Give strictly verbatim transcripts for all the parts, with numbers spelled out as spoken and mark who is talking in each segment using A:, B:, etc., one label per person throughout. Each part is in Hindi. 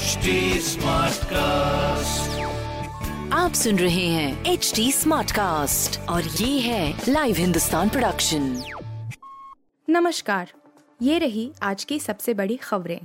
A: एच डी स्मार्ट कास्ट,
B: आप सुन रहे हैं एच डी स्मार्ट कास्ट और ये है लाइव हिंदुस्तान प्रोडक्शन।
C: नमस्कार, ये रही आज की सबसे बड़ी खबरें।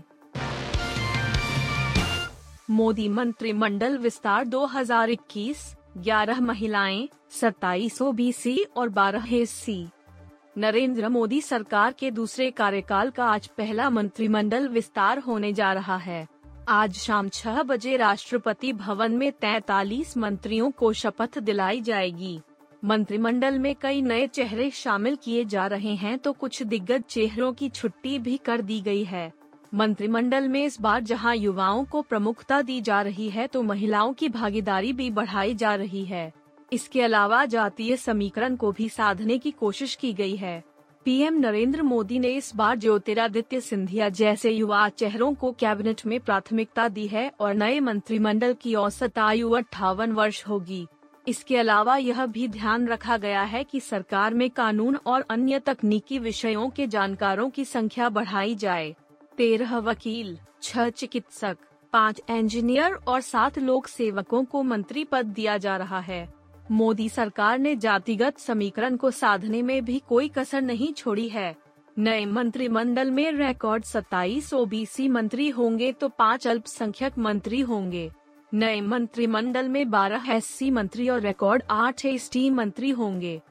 D: मोदी मंत्रिमंडल विस्तार दो हज़ार इक्कीस, ग्यारह महिलाएं, सत्ताईस ओबीसी और बारह एससी। नरेंद्र मोदी सरकार के दूसरे कार्यकाल का आज पहला मंत्रिमंडल विस्तार होने जा रहा है। आज शाम छह बजे राष्ट्रपति भवन में तैंतालीस मंत्रियों को शपथ दिलाई जाएगी। मंत्रिमंडल में कई नए चेहरे शामिल किए जा रहे हैं तो कुछ दिग्गज चेहरों की छुट्टी भी कर दी गई है। मंत्रिमंडल में इस बार जहां युवाओं को प्रमुखता दी जा रही है तो महिलाओं की भागीदारी भी बढ़ाई जा रही है। इसके अलावा जातीय समीकरण को भी साधने की कोशिश की गई है। पीएम नरेंद्र मोदी ने इस बार ज्योतिरादित्य सिंधिया जैसे युवा चेहरों को कैबिनेट में प्राथमिकता दी है और नए मंत्रिमंडल की औसत आयु अट्ठावन वर्ष होगी। इसके अलावा यह भी ध्यान रखा गया है कि सरकार में कानून और अन्य तकनीकी विषयों के जानकारों की संख्या बढ़ाई जाए। तेरह वकील, छह चिकित्सक, पाँच इंजीनियर और सात लोक सेवकों को मंत्री पद दिया जा रहा है। मोदी सरकार ने जातिगत समीकरण को साधने में भी कोई कसर नहीं छोड़ी है। नए मंत्रिमंडल में रिकॉर्ड सत्ताईस ओबीसी मंत्री होंगे तो पाँच अल्पसंख्यक मंत्री होंगे। नए मंत्रिमंडल में बारह एससी मंत्री और रिकॉर्ड आठ एसटी मंत्री होंगे।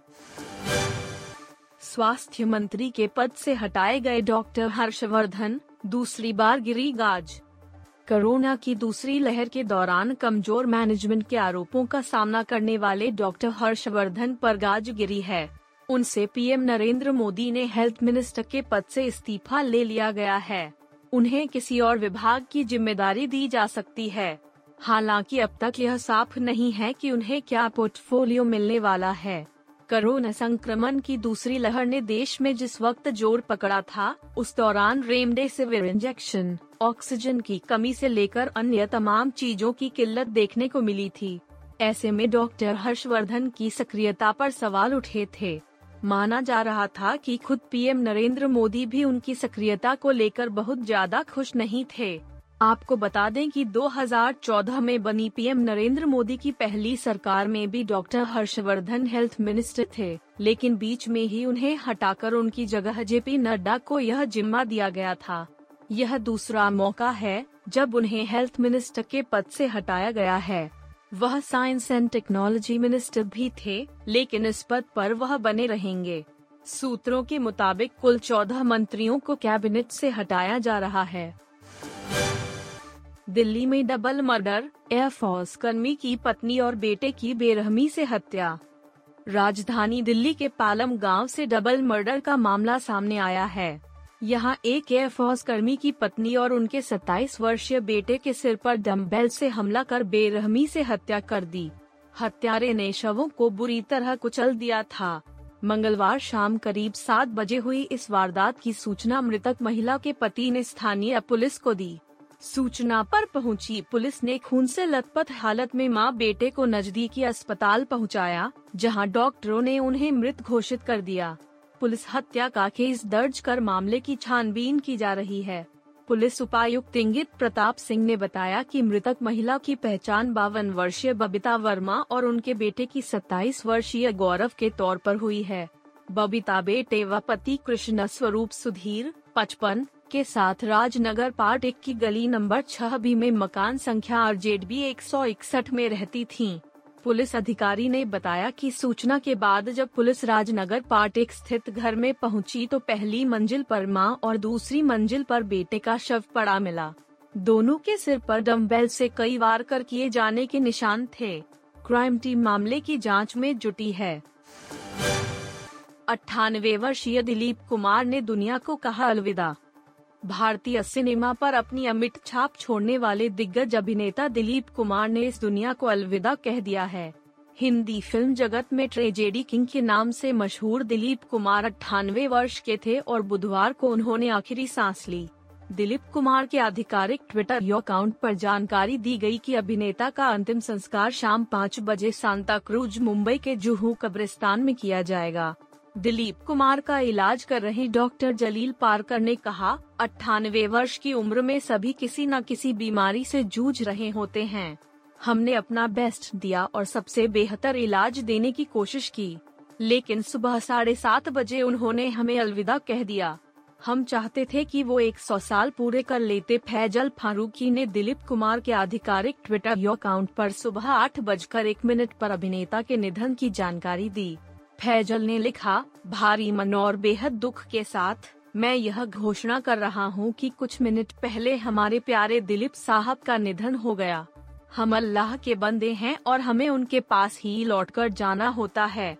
D: स्वास्थ्य मंत्री के पद से हटाए गए डॉक्टर हर्षवर्धन दूसरी बार गिरी गाज। कोरोना की दूसरी लहर के दौरान कमजोर मैनेजमेंट के आरोपों का सामना करने वाले डॉक्टर हर्षवर्धन पर गाज गिरी है। उनसे पीएम नरेंद्र मोदी ने हेल्थ मिनिस्टर के पद से इस्तीफा ले लिया गया है। उन्हें किसी और विभाग की जिम्मेदारी दी जा सकती है। हालांकि अब तक यह साफ नहीं है कि उन्हें क्या पोर्टफोलियो मिलने वाला है। कोरोना संक्रमण की दूसरी लहर ने देश में जिस वक्त जोर पकड़ा था, उस दौरान रेमडेसिविर इंजेक्शन, ऑक्सीजन की कमी से लेकर अन्य तमाम चीजों की किल्लत देखने को मिली थी। ऐसे में डॉक्टर हर्षवर्धन की सक्रियता पर सवाल उठे थे। माना जा रहा था कि खुद पीएम नरेंद्र मोदी भी उनकी सक्रियता को लेकर बहुत ज्यादा खुश नहीं थे। आपको बता दें कि दो हज़ार चौदह में बनी पीएम नरेंद्र मोदी की पहली सरकार में भी डॉक्टर हर्षवर्धन हेल्थ मिनिस्टर थे, लेकिन बीच में ही उन्हें हटाकर उनकी जगह जेपी नड्डा को यह जिम्मा दिया गया था। यह दूसरा मौका है जब उन्हें हेल्थ मिनिस्टर के पद से हटाया गया है। वह साइंस एंड टेक्नोलॉजी मिनिस्टर भी थे, लेकिन इस पद पर वह बने रहेंगे। सूत्रों के मुताबिक कुल चौदह मंत्रियों को कैबिनेट से हटाया जा रहा है। दिल्ली में डबल मर्डर, एयरफोर्स कर्मी की पत्नी और बेटे की बेरहमी से हत्या। राजधानी दिल्ली के पालम गांव से डबल मर्डर का मामला सामने आया है। यहां एक एयरफोर्स कर्मी की पत्नी और उनके सत्ताईस वर्षीय बेटे के सिर पर डंबेल से हमला कर बेरहमी से हत्या कर दी। हत्यारे ने शवों को बुरी तरह कुचल दिया था। मंगलवार शाम करीब सात बजे हुई इस वारदात की सूचना मृतक महिला के पति ने स्थानीय पुलिस को दी। सूचना पर पहुंची पुलिस ने खून से लथपथ हालत में मां बेटे को नजदीकी अस्पताल पहुंचाया, जहां डॉक्टरों ने उन्हें मृत घोषित कर दिया। पुलिस हत्या का केस दर्ज कर मामले की छानबीन की जा रही है। पुलिस उपायुक्त इंगित प्रताप सिंह ने बताया कि मृतक महिला की पहचान बावन वर्षीय बबीता वर्मा और उनके बेटे की सत्ताईस वर्षीय गौरव के तौर पर हुई है। बबीता बेटे व पति कृष्ण स्वरूप सुधीर पचपन के साथ राजनगर पार्ट एक की गली नंबर छह बी में मकान संख्या आरजेड बी एक सौ इकसठ में रहती थीं। पुलिस अधिकारी ने बताया कि सूचना के बाद जब पुलिस राजनगर पार्ट एक स्थित घर में पहुंची तो पहली मंजिल पर मां और दूसरी मंजिल पर बेटे का शव पड़ा मिला। दोनों के सिर पर डंबेल से कई वार कर किए जाने के निशान थे। क्राइम टीम मामले की जांच में जुटी है। अट्ठानवे वर्षीय दिलीप कुमार ने दुनिया को कहा अलविदा। भारतीय सिनेमा पर अपनी अमिट छाप छोड़ने वाले दिग्गज अभिनेता दिलीप कुमार ने इस दुनिया को अलविदा कह दिया है। हिंदी फिल्म जगत में ट्रेजेडी किंग के नाम से मशहूर दिलीप कुमार अट्ठानवे वर्ष के थे और बुधवार को उन्होंने आखिरी सांस ली। दिलीप कुमार के आधिकारिक ट्विटर अकाउंट पर जानकारी दी गई कि अभिनेता का अंतिम संस्कार शाम पाँच बजे सांता क्रूज मुंबई के जुहू कब्रिस्तान में किया जाएगा। दिलीप कुमार का इलाज कर रहे डॉक्टर जलील पारकर ने कहा, अट्ठानवे वर्ष की उम्र में सभी किसी न किसी बीमारी से जूझ रहे होते हैं। हमने अपना बेस्ट दिया और सबसे बेहतर इलाज देने की कोशिश की, लेकिन सुबह साढ़े सात बजे उन्होंने हमें अलविदा कह दिया। हम चाहते थे कि वो सौ साल पूरे कर लेते। फैजल फारूकी ने दिलीप कुमार के आधिकारिक ट्विटर अकाउंट पर सुबह आठ बजकर एक मिनट पर अभिनेता के निधन की जानकारी दी। फैजल ने लिखा, भारी मन और बेहद दुख के साथ मैं यह घोषणा कर रहा हूँ कि कुछ मिनट पहले हमारे प्यारे दिलीप साहब का निधन हो गया। हम अल्लाह के बंदे हैं और हमें उनके पास ही लौटकर जाना होता है।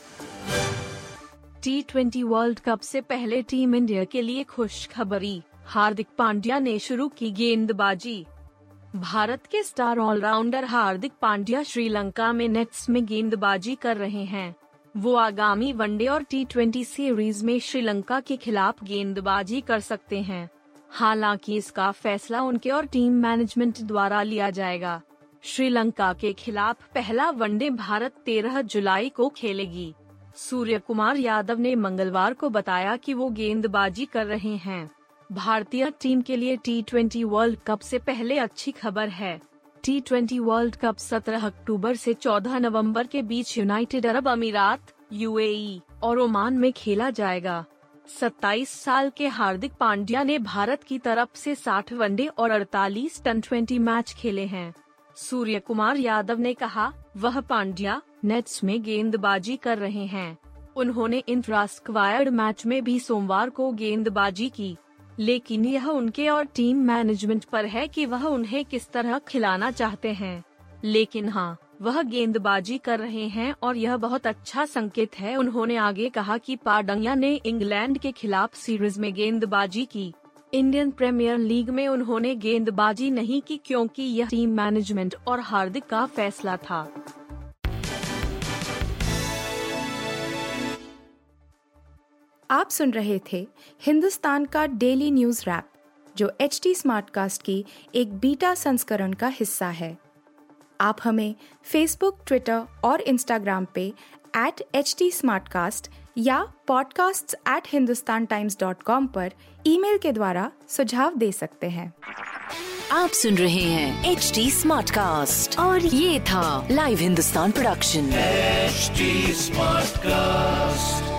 D: टी ट्वेंटी वर्ल्ड कप से पहले टीम इंडिया के लिए खुशखबरी, हार्दिक पांड्या ने शुरू की गेंदबाजी। भारत के स्टार ऑलराउंडर हार्दिक पांड्या श्रीलंका में नेट्स में गेंदबाजी कर रहे हैं। वो आगामी वनडे और टी ट्वेंटी सीरीज में श्रीलंका के खिलाफ गेंदबाजी कर सकते हैं। हालांकि इसका फैसला उनके और टीम मैनेजमेंट द्वारा लिया जाएगा। श्रीलंका के खिलाफ पहला वनडे भारत तेरह जुलाई को खेलेगी। सूर्य कुमार यादव ने मंगलवार को बताया कि वो गेंदबाजी कर रहे हैं। भारतीय टीम के लिए टी ट्वेंटी वर्ल्ड कप से पहले अच्छी खबर है। टी ट्वेंटी वर्ल्ड कप सत्रह अक्टूबर से चौदह नवंबर के बीच यूनाइटेड अरब अमीरात, यूएई और ओमान में खेला जाएगा। सत्ताईस साल के हार्दिक पांड्या ने भारत की तरफ से साठ वनडे और अड़तालीस टी ट्वेंटी मैच खेले हैं। सूर्य कुमार यादव ने कहा, वह पांड्या नेट्स में गेंदबाजी कर रहे हैं। उन्होंने इंट्रा स्क्वायर्ड मैच में भी सोमवार को गेंदबाजी की, लेकिन यह उनके और टीम मैनेजमेंट पर है कि वह उन्हें किस तरह खिलाना चाहते हैं। लेकिन हाँ, वह गेंदबाजी कर रहे हैं और यह बहुत अच्छा संकेत है। उन्होंने आगे कहा कि पांड्या ने इंग्लैंड के खिलाफ सीरीज में गेंदबाजी की। इंडियन प्रीमियर लीग में उन्होंने गेंदबाजी नहीं की क्योंकि यह टीम मैनेजमेंट और हार्दिक का फैसला था।
C: आप सुन रहे थे हिंदुस्तान का डेली न्यूज रैप, जो एच टी स्मार्टकास्ट की एक बीटा संस्करण का हिस्सा है। आप हमें फेसबुक, ट्विटर और इंस्टाग्राम पे एट एच टी स्मार्टकास्ट या podcasts at Hindustan Times dot com पर ईमेल के द्वारा सुझाव दे सकते हैं।
B: आप सुन रहे हैं एच टी स्मार्टकास्ट और ये था live Hindustan production.
A: H T Smartcast.